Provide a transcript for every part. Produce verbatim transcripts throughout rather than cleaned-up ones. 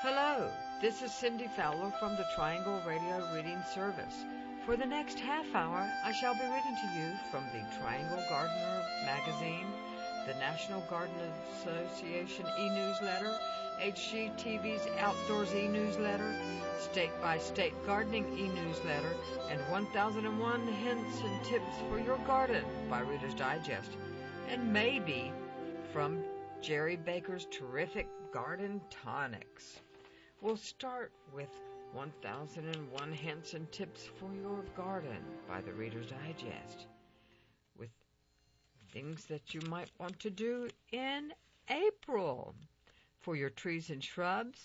Hello, this is Cindy Fowler from the Triangle Radio Reading Service. For the next half hour, I shall be reading to you from the Triangle Gardener magazine, the National Garden Association e-newsletter, H G T V's Outdoors e-newsletter, State by State Gardening e-newsletter, and one thousand one Hints and Tips for Your Garden by Reader's Digest, and maybe from Jerry Baker's terrific Garden Tonics. We'll start with one thousand one Hints and Tips for Your Garden by the Reader's Digest, with things that you might want to do in April. For your trees and shrubs,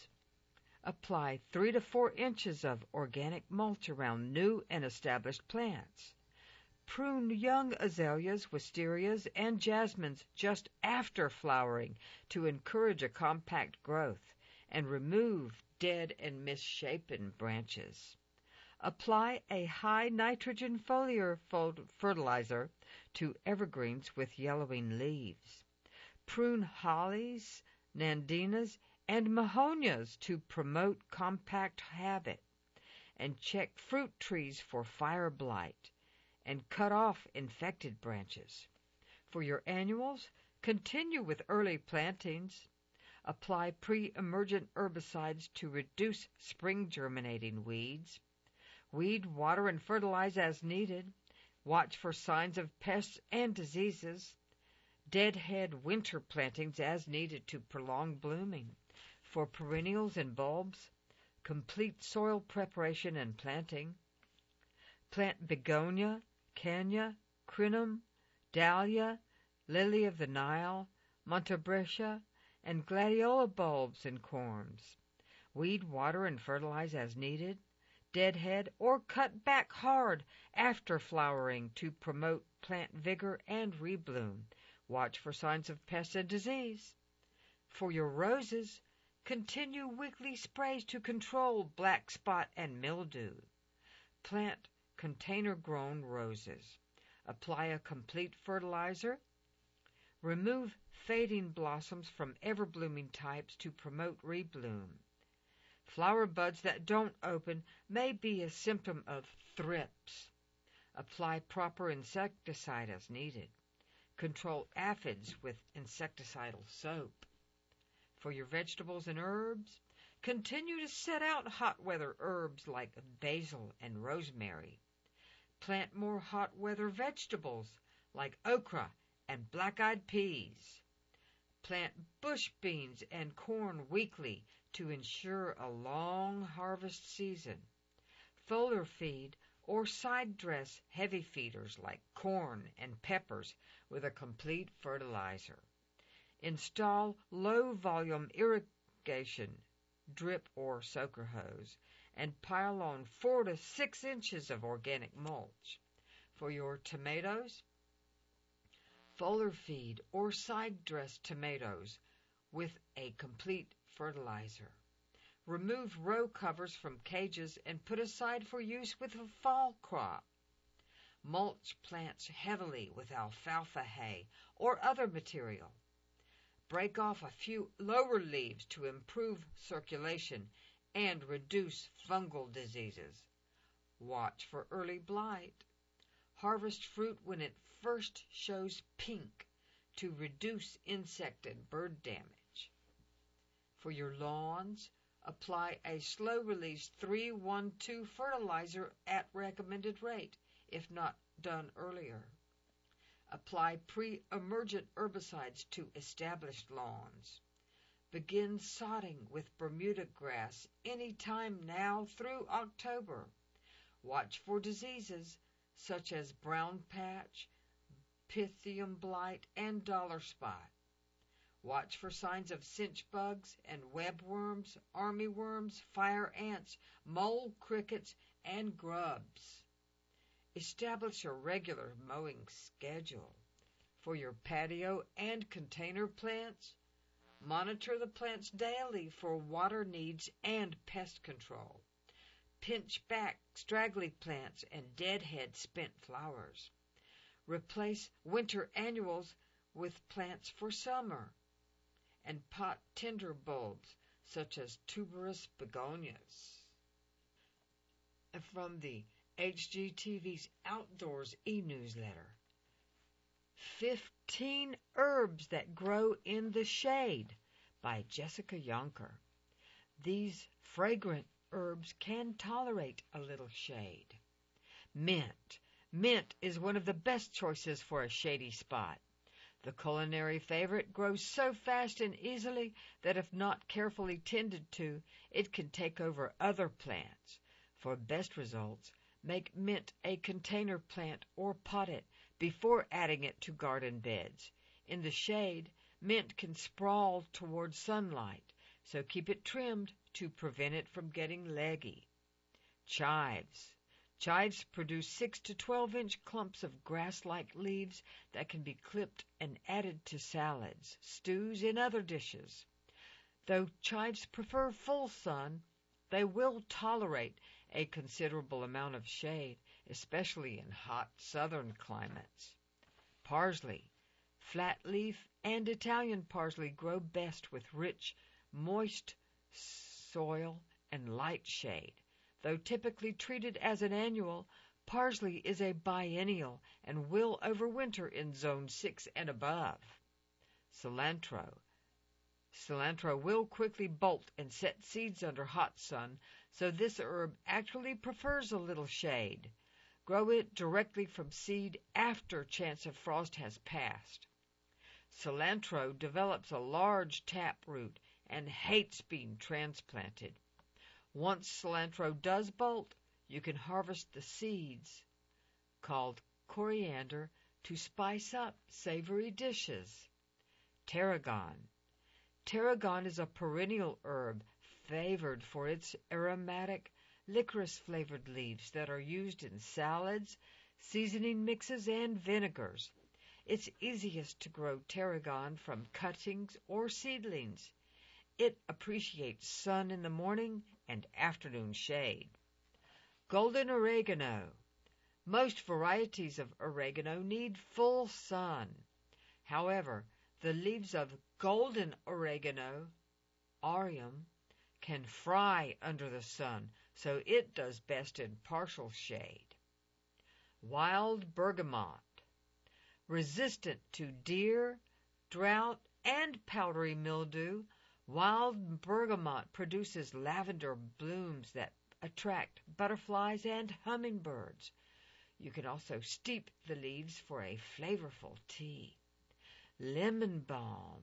apply three to four inches of organic mulch around new and established plants. Prune young azaleas, wisterias, and jasmines just after flowering to encourage a compact growth, and remove dead and misshapen branches. Apply a high nitrogen foliar fertilizer to evergreens with yellowing leaves. Prune hollies, nandinas, and mahonias to promote compact habit, and check fruit trees for fire blight, and cut off infected branches. For your annuals, continue with early plantings. Apply pre-emergent herbicides to reduce spring germinating weeds. Weed, water, and fertilize as needed. Watch for signs of pests and diseases. Deadhead winter plantings as needed to prolong blooming. For perennials and bulbs, complete soil preparation and planting. Plant begonia, canna, crinum, dahlia, lily of the Nile, montebretia, and gladiola bulbs and corms. Weed, water, and fertilize as needed. Deadhead or cut back hard after flowering to promote plant vigor and rebloom. Watch for signs of pest and disease. For your roses, continue weekly sprays to control black spot and mildew. Plant container-grown roses. Apply a complete fertilizer. Remove fading blossoms from ever-blooming types to promote rebloom. Flower buds that don't open may be a symptom of thrips. Apply proper insecticide as needed. Control aphids with insecticidal soap. For your vegetables and herbs, continue to set out hot weather herbs like basil and rosemary. Plant more hot weather vegetables like okra and black-eyed peas. Plant bush beans and corn weekly to ensure a long harvest season. Foliar feed or side dress heavy feeders like corn and peppers with a complete fertilizer. Install low-volume irrigation, drip or soaker hose, and pile on four to six inches of organic mulch. For your tomatoes, foliar feed or side dress tomatoes with a complete fertilizer. Remove row covers from cages and put aside for use with a fall crop. Mulch plants heavily with alfalfa hay or other material. Break off a few lower leaves to improve circulation and reduce fungal diseases. Watch for early blight. Harvest fruit when it first shows pink to reduce insect and bird damage. For your lawns, apply a slow-release three one two fertilizer at recommended rate, if not done earlier. Apply pre-emergent herbicides to established lawns. Begin sodding with Bermuda grass any time now through October. Watch for diseases such as brown patch, pythium blight, and dollar spot. Watch for signs of cinch bugs and webworms, armyworms, fire ants, mole crickets, and grubs. Establish a regular mowing schedule. For your patio and container plants, monitor the plants daily for water needs and pest control. Pinch back straggly plants and deadhead spent flowers. Replace winter annuals with plants for summer. And pot tinder bulbs such as tuberous begonias. And from the H G T V's Outdoors e-newsletter, fifteen Herbs That Grow in the Shade by Jessica Yonker. These fragrant herbs can tolerate a little shade. Mint. Mint is one of the best choices for a shady spot. The culinary favorite grows so fast and easily that if not carefully tended to, it can take over other plants. For best results, make mint a container plant or pot it before adding it to garden beds. In the shade, mint can sprawl toward sunlight, so keep it trimmed to prevent it from getting leggy. Chives. Chives produce six to twelve inch clumps of grass-like leaves that can be clipped and added to salads, stews, and other dishes. Though chives prefer full sun, they will tolerate a considerable amount of shade, especially in hot southern climates. Parsley. Flat leaf and Italian parsley grow best with rich, moist soil and light shade. Though typically treated as an annual, parsley is a biennial and will overwinter in zone six and above. Cilantro. Cilantro will quickly bolt and set seeds under hot sun, so this herb actually prefers a little shade. Grow it directly from seed after chance of frost has passed. Cilantro develops a large tap root and hates being transplanted. Once cilantro does bolt, you can harvest the seeds, called coriander, to spice up savory dishes. Tarragon. Tarragon is a perennial herb favored for its aromatic, licorice-flavored leaves that are used in salads, seasoning mixes, and vinegars. It's easiest to grow tarragon from cuttings or seedlings. It appreciates sun in the morning and afternoon shade. Golden oregano. Most varieties of oregano need full sun. However, the leaves of golden oregano, aureum, can fry under the sun, so it does best in partial shade. Wild bergamot. Resistant to deer, drought, and powdery mildew, wild bergamot produces lavender blooms that attract butterflies and hummingbirds. You can also steep the leaves for a flavorful tea. Lemon balm.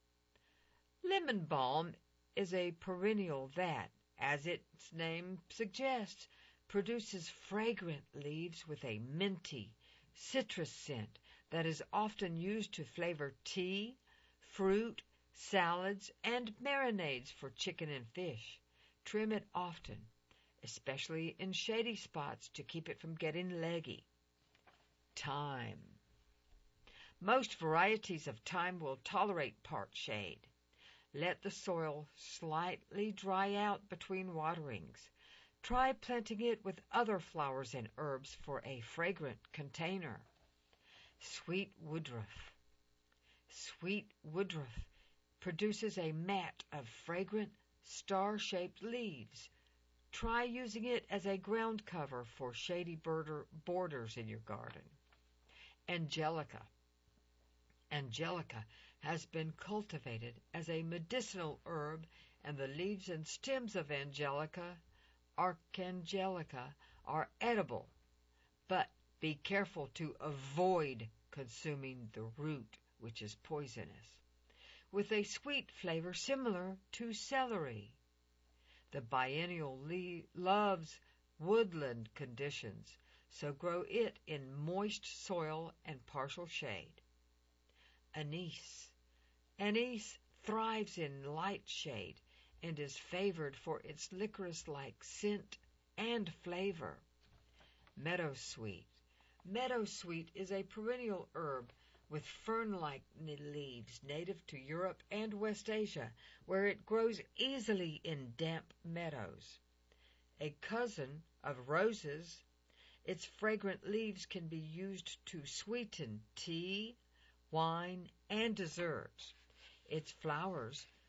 Lemon balm is a perennial that, as its name suggests, produces fragrant leaves with a minty, citrus scent that is often used to flavor tea, fruit, salads, and marinades for chicken and fish. Trim it often, especially in shady spots, to keep it from getting leggy. Thyme. Most varieties of thyme will tolerate part shade. Let the soil slightly dry out between waterings. Try planting it with other flowers and herbs for a fragrant container. Sweet woodruff. Sweet woodruff produces a mat of fragrant, star-shaped leaves. Try using it as a ground cover for shady border, borders in your garden. Angelica. Angelica has been cultivated as a medicinal herb, and the leaves and stems of Angelica, Archangelica, are edible, but be careful to avoid consuming the root, which is poisonous, with a sweet flavor similar to celery. The biennial le- loves woodland conditions, so grow it in moist soil and partial shade. Anise. Anise thrives in light shade and is favored for its licorice-like scent and flavor. Meadowsweet. Meadowsweet is a perennial herb with fern-like leaves native to Europe and West Asia, where it grows easily in damp meadows. A cousin of roses, its fragrant leaves can be used to sweeten tea, wine, and desserts. Its flowers,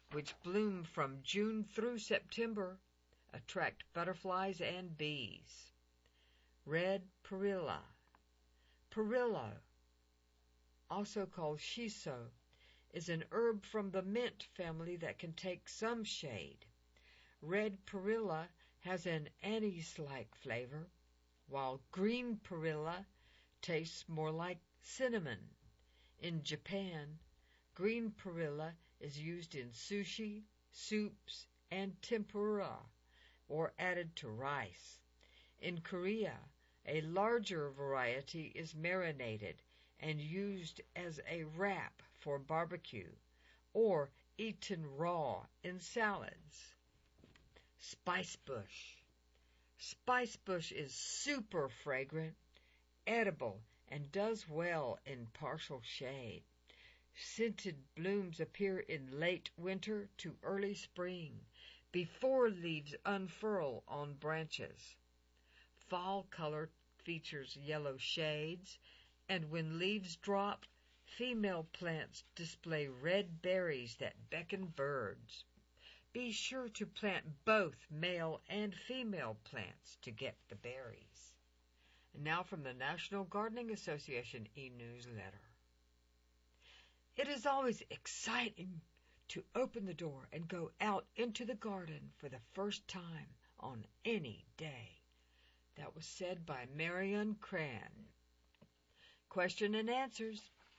which bloom from June through September, attract butterflies and bees. Red perilla. Perillo, also called shiso, is an herb from the mint family that can take some shade. Red perilla has an anise-like flavor, while green perilla tastes more like cinnamon. In Japan, green perilla is used in sushi, soups, and tempura, or added to rice. In Korea, a larger variety is marinated and used as a wrap for barbecue, or eaten raw in salads. Spice bush. Spice bush is super fragrant, edible, and does well in partial shade. Scented blooms appear in late winter to early spring, before leaves unfurl on branches. Fall color features yellow shades, and when leaves drop, female plants display red berries that beckon birds. Be sure to plant both male and female plants to get the berries. And now from the National Gardening Association e-newsletter. It is always exciting to open the door and go out into the garden for the first time on any day. That was said by Marion Cran. Question and answers.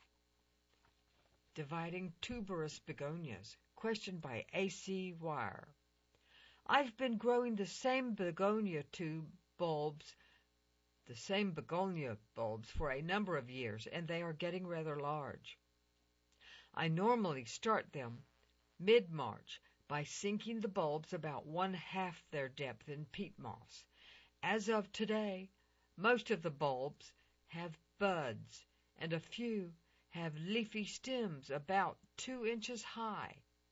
Dividing tuberous begonias. Question by A C Wire. I've been growing the same begonia tube bulbs, the same begonia bulbs for a number of years, and they are getting rather large. I normally start them mid-March by sinking the bulbs about one half their depth in peat moss. As of today, most of the bulbs have buds, and a few have leafy stems about two inches high.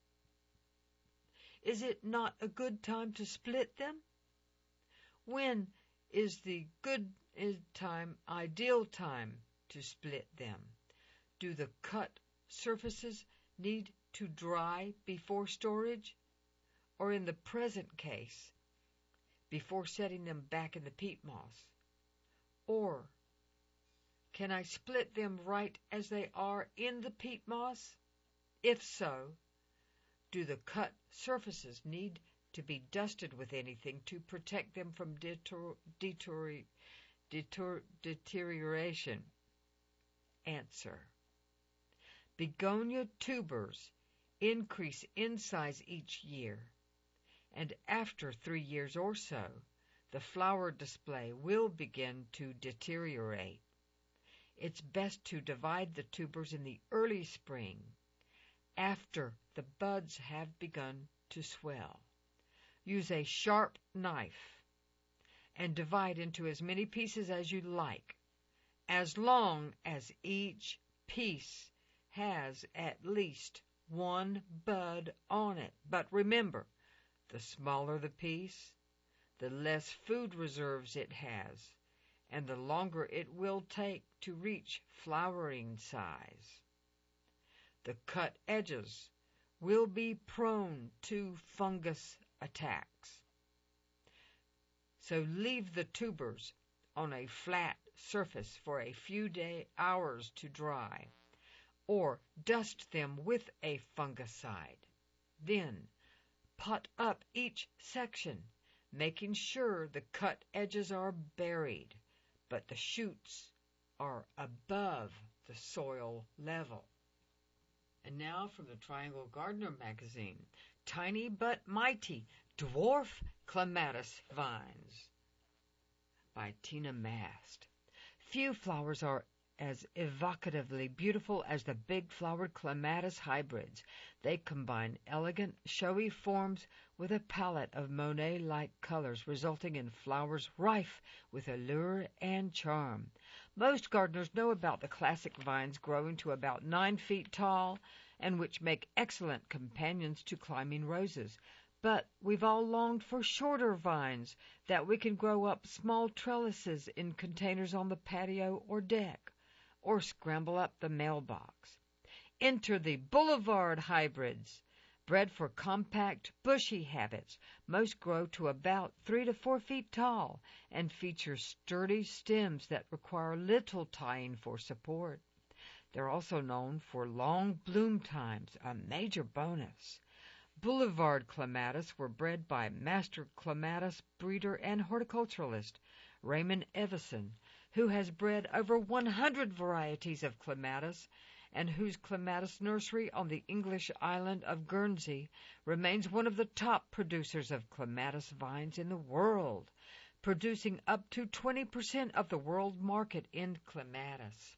Is it not a good time to split them? When is the good time, ideal time to split them? Do the cut surfaces need to dry before storage? Or in the present case, before setting them back in the peat moss? Or can I split them right as they are in the peat moss? If so, do the cut surfaces need to be dusted with anything to protect them from deter- deter- deter- deterioration? Answer. Begonia tubers increase in size each year, and after three years or so, the flower display will begin to deteriorate. It's best to divide the tubers in the early spring, after the buds have begun to swell. Use a sharp knife and divide into as many pieces as you like, as long as each piece has at least one bud on it. But remember, the smaller the piece, the less food reserves it has, and the longer it will take to reach flowering size. The cut edges will be prone to fungus attacks. So leave the tubers on a flat surface for a few day, hours to dry, or dust them with a fungicide. Then pot up each section, making sure the cut edges are buried, but the shoots are above the soil level. And now from the Triangle Gardener magazine, Tiny but Mighty Dwarf Clematis Vines by Tina Mast. Few flowers are as evocatively beautiful as the big-flowered clematis hybrids. They combine elegant, showy forms with a palette of Monet-like colors, resulting in flowers rife with allure and charm. Most gardeners know about the classic vines growing to about nine feet tall and which make excellent companions to climbing roses. But we've all longed for shorter vines that we can grow up small trellises in containers on the patio or deck, or scramble up the mailbox. Enter the boulevard hybrids Bred for compact, bushy habits, most grow to about three to four feet tall and feature sturdy stems that require little tying for support. They're also known for long bloom times, a major bonus. Boulevard clematis were bred by master clematis breeder and horticulturalist Raymond Evison, who has bred over one hundred varieties of clematis and whose clematis nursery on the English island of Guernsey remains one of the top producers of clematis vines in the world, producing up to twenty percent of the world market in clematis.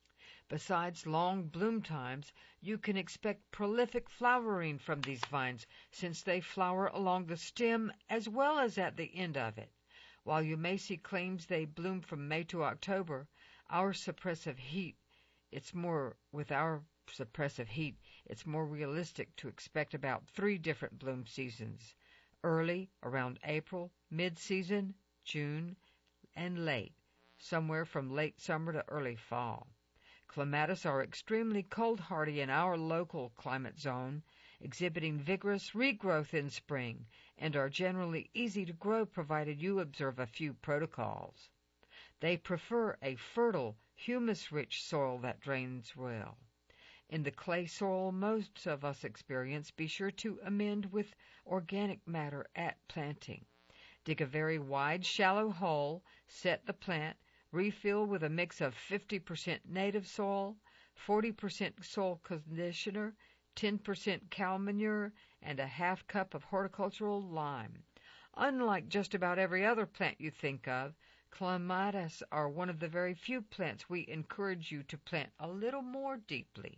Besides long bloom times, you can expect prolific flowering from these vines since they flower along the stem as well as at the end of it. While you may see claims they bloom from May to October, our suppressive heat, it's more with our suppressive heat, it's more realistic to expect about three different bloom seasons: early, around April, mid-season, June, and late, somewhere from late summer to early fall. Clematis are extremely cold-hardy in our local climate zone, exhibiting vigorous regrowth in spring, and are generally easy to grow provided you observe a few protocols. They prefer a fertile, humus-rich soil that drains well. In the clay soil most of us experience, be sure to amend with organic matter at planting. Dig a very wide, shallow hole, set the plant, refill with a mix of fifty percent native soil, forty percent soil conditioner, ten percent cow manure, and a half cup of horticultural lime. Unlike just about every other plant you think of, clematis are one of the very few plants we encourage you to plant a little more deeply.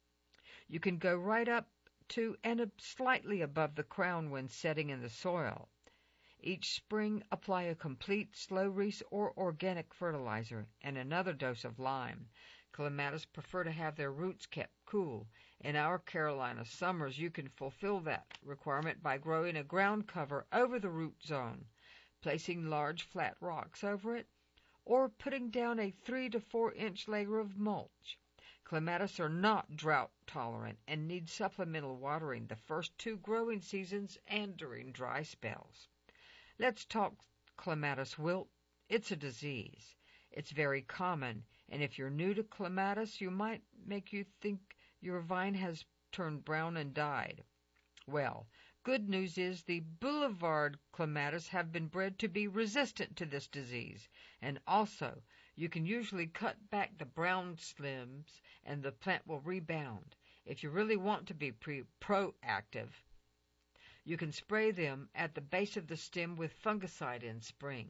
You can go right up to and slightly above the crown when setting in the soil. Each spring, apply a complete slow release or organic fertilizer and another dose of lime. Clematis prefer to have their roots kept cool. In our Carolina summers, you can fulfill that requirement by growing a ground cover over the root zone, placing large flat rocks over it, or putting down a three to four inch layer of mulch. Clematis are not drought tolerant and need supplemental watering the first two growing seasons and during dry spells. Let's talk clematis wilt. It's a disease. It's very common, and if you're new to clematis, you might make you think your vine has turned brown and died. Well, good news is the boulevard clematis have been bred to be resistant to this disease, and also you can usually cut back the brown stems and the plant will rebound. If you really want to be pre- proactive, you can spray them at the base of the stem with fungicide in spring.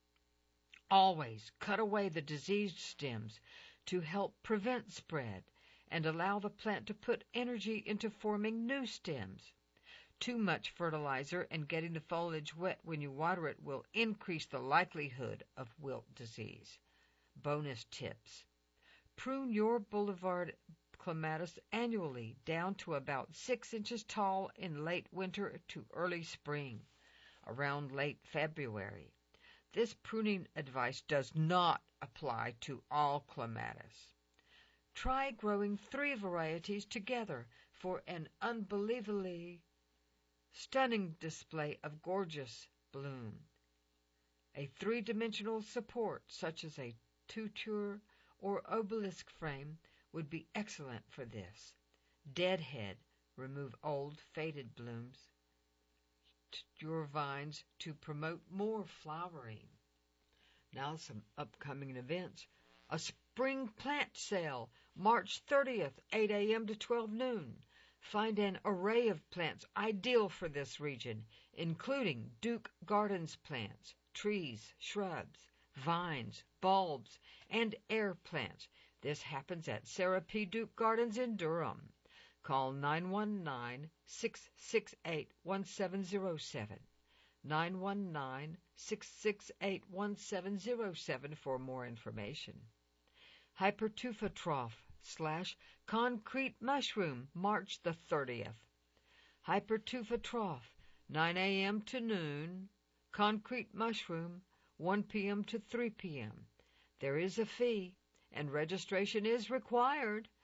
Always cut away the diseased stems to help prevent spread and allow the plant to put energy into forming new stems. Too much fertilizer and getting the foliage wet when you water it will increase the likelihood of wilt disease. Bonus tips. Prune your boulevard clematis annually down to about six inches tall in late winter to early spring, around late February. This pruning advice does not apply to all clematis. Try growing three varieties together for an unbelievably stunning display of gorgeous bloom. A three-dimensional support, such as a tutor or obelisk frame, would be excellent for this. Deadhead, remove old, faded blooms to your vines to promote more flowering. Now some upcoming events. A spring plant sale, March thirtieth, eight a.m. to twelve noon. Find an array of plants ideal for this region, including Duke Gardens plants, trees, shrubs, vines, bulbs, and air plants. This happens at Sarah P. Duke Gardens in Durham. Call nine one nine, six six eight, one seven zero seven. nine one nine, six six eight, one seven zero seven for more information. Hypertufatroph slash concrete mushroom, March the thirtieth. Hypertufatroph, nine a.m. to noon. Concrete mushroom, one p.m. to three p.m. There is a fee, and registration is required.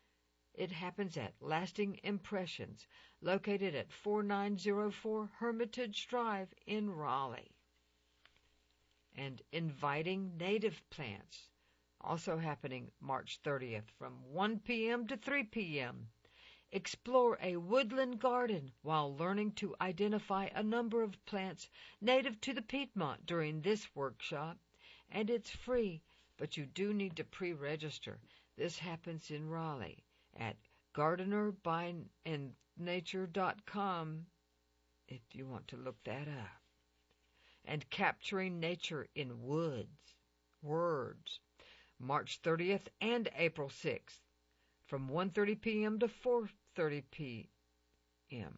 It happens at Lasting Impressions, located at forty-nine oh four Hermitage Drive in Raleigh. And Inviting Native Plants, also happening March thirtieth from one p.m. to three p.m. Explore a woodland garden while learning to identify a number of plants native to the Piedmont during this workshop. And it's free, but you do need to pre-register. This happens in Raleigh at gardener by nature dot com if you want to look that up. And Capturing Nature in Woods, Words, March thirtieth and April sixth, from one thirty p.m. to four thirty p.m.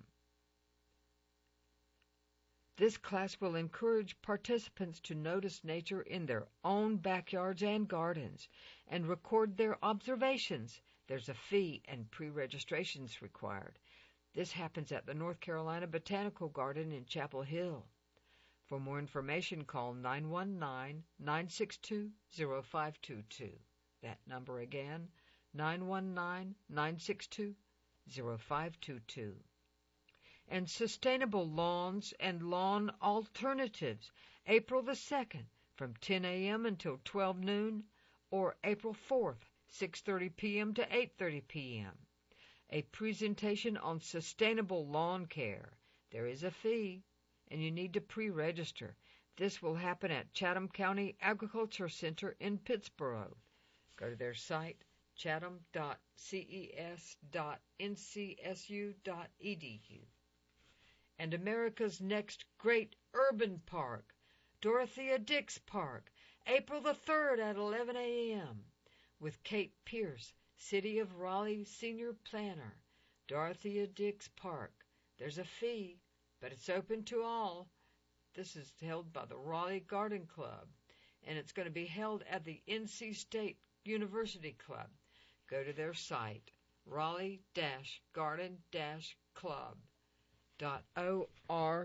This class will encourage participants to notice nature in their own backyards and gardens and record their observations. There's a fee and pre-registrations required. This happens at the North Carolina Botanical Garden in Chapel Hill. For more information, call nine one nine, nine six two, zero five two two. That number again, nine one nine, nine six two, zero five two two. And Sustainable Lawns and Lawn Alternatives, April the second, from ten a.m. until twelve noon, or April fourth, six thirty p.m. to eight thirty p.m. A presentation on sustainable lawn care. There is a fee, and you need to pre-register. This will happen at Chatham County Agriculture Center in Pittsboro. Go to their site, chatham dot ces dot n c s u dot e d u. And America's Next Great Urban Park, Dorothea Dix Park, April the third at eleven a.m. with Kate Pierce, City of Raleigh Senior Planner. Dorothea Dix Park. There's a fee, but it's open to all. This is held by the Raleigh Garden Club, and it's going to be held at the N C State University Club. Go to their site, raleigh garden club dot org.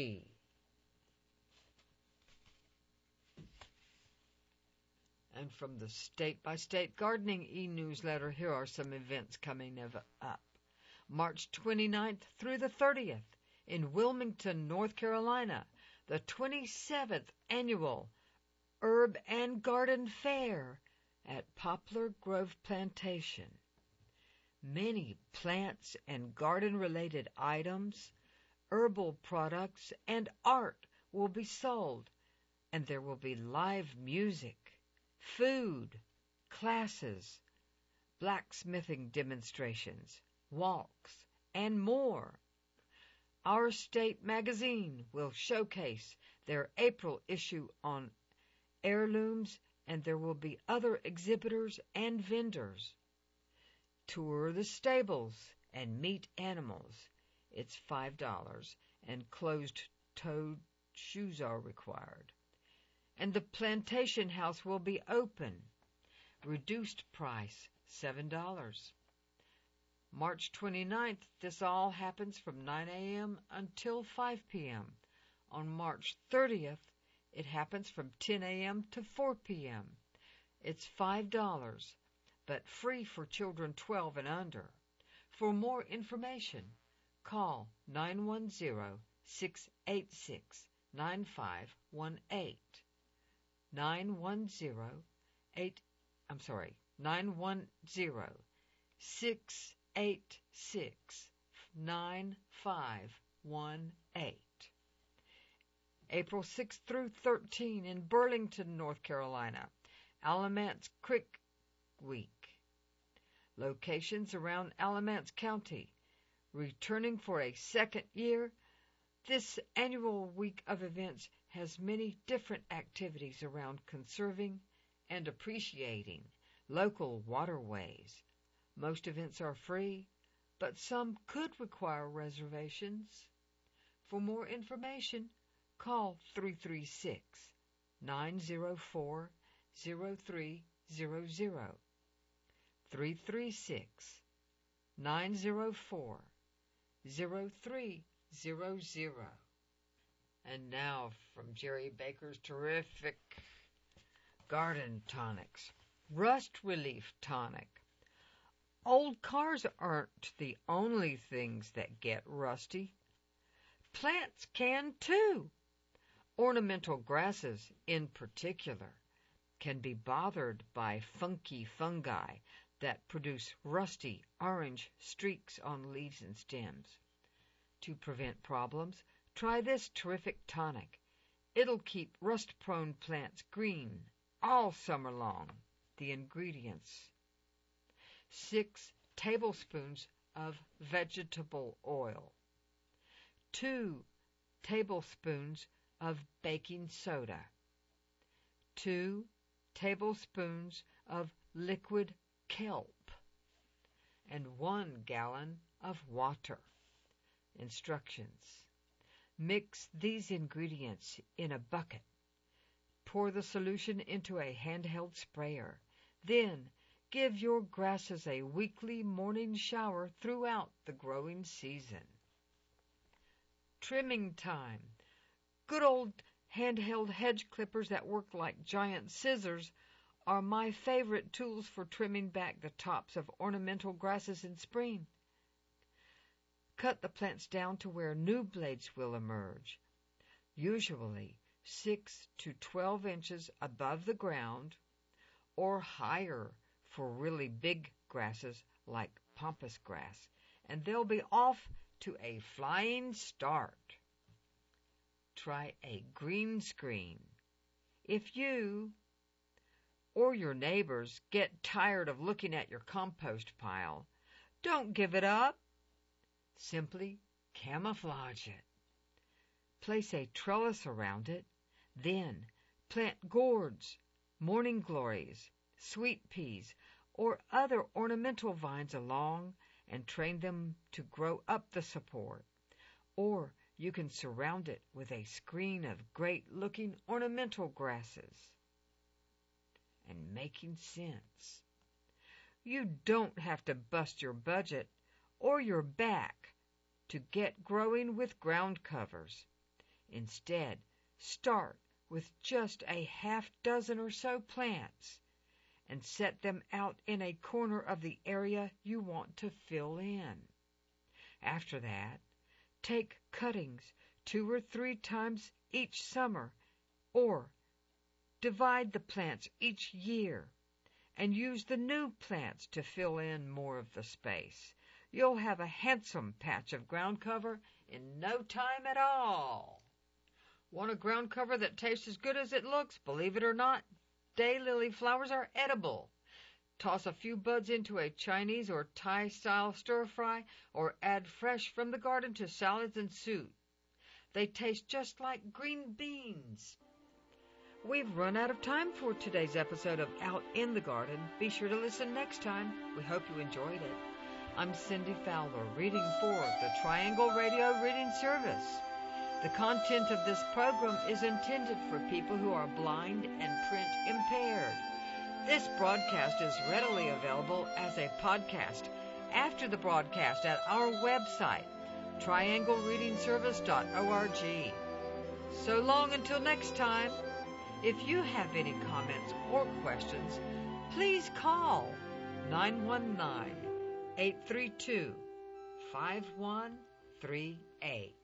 And from the State by State Gardening e-newsletter, here are some events coming up. March twenty-ninth through the thirtieth in Wilmington, North Carolina, the twenty-seventh Annual Herb and Garden Fair at Poplar Grove Plantation. Many plants and garden-related items, herbal products, and art will be sold, and there will be live music, food, classes, blacksmithing demonstrations, walks, and more. Our State magazine will showcase their April issue on heirlooms, and there will be other exhibitors and vendors. Tour the stables and meet animals. It's five dollars, and closed-toed shoes are required. And the plantation house will be open. Reduced price, seven dollars. March twenty-ninth, this all happens from nine a.m. until five p.m. On March thirtieth, it happens from ten a.m. to four p.m. It's five dollars, but free for children twelve and under. For more information, call nine one zero, six eight six, nine five one eight. nine one zero, eight, I'm sorry, nine one zero, six eight six, nine five one eight. April sixth through thirteenth in Burlington, North Carolina, Alamance Creek Week. Locations around Alamance County. Returning for a second year, this annual week of events has many different activities around conserving and appreciating local waterways. Most events are free, but some could require reservations. For more information, call three three six, nine zero four, zero three zero zero. three three six, nine zero four, zero three zero zero. And now from Jerry Baker's terrific garden tonics. Rust Relief Tonic. Old cars aren't the only things that get rusty. Plants can too. Ornamental grasses, in particular, can be bothered by funky fungi that produce rusty orange streaks on leaves and stems. To prevent problems, try this terrific tonic. It'll keep rust-prone plants green all summer long. The ingredients: six tablespoons of vegetable oil, two tablespoons of baking soda, two tablespoons of liquid kelp, and one gallon of water. Instructions: mix these ingredients in a bucket. Pour the solution into a handheld sprayer. Then give your grasses a weekly morning shower throughout the growing season. Trimming time. Good old handheld hedge clippers that work like giant scissors are my favorite tools for trimming back the tops of ornamental grasses in spring. Cut the plants down to where new blades will emerge, usually six to twelve inches above the ground, or higher for really big grasses like pampas grass, and they'll be off to a flying start. Try a green screen. If you or your neighbors get tired of looking at your compost pile, don't give it up. Simply camouflage it. Place a trellis around it. Then plant gourds, morning glories, sweet peas, or other ornamental vines along and train them to grow up the support. Or you can surround it with a screen of great-looking ornamental grasses. And making sense. You don't have to bust your budget or your back to get growing with ground covers. Instead, start with just a half dozen or so plants and set them out in a corner of the area you want to fill in. After that, take cuttings two or three times each summer, or divide the plants each year and use the new plants to fill in more of the space. You'll have a handsome patch of ground cover in no time at all. Want a ground cover that tastes as good as it looks? Believe it or not, daylily flowers are edible. Toss a few buds into a Chinese or Thai-style stir-fry, or add fresh from the garden to salads and soup. They taste just like green beans. We've run out of time for today's episode of Out in the Garden. Be sure to listen next time. We hope you enjoyed it. I'm Cindy Fowler, reading for the Triangle Radio Reading Service. The content of this program is intended for people who are blind and print impaired. This broadcast is readily available as a podcast after the broadcast at our website, triangle reading service dot org. So long until next time. If you have any comments or questions, please call nine one nine, eight three two, five one three eight.